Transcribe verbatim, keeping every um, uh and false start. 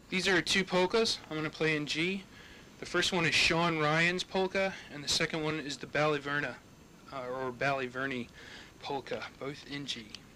These are two polkas I'm going to play in G. The first one is Sean Ryan's polka, and the second one is the Ballyverna, uh, or Ballyverny polka, both in G.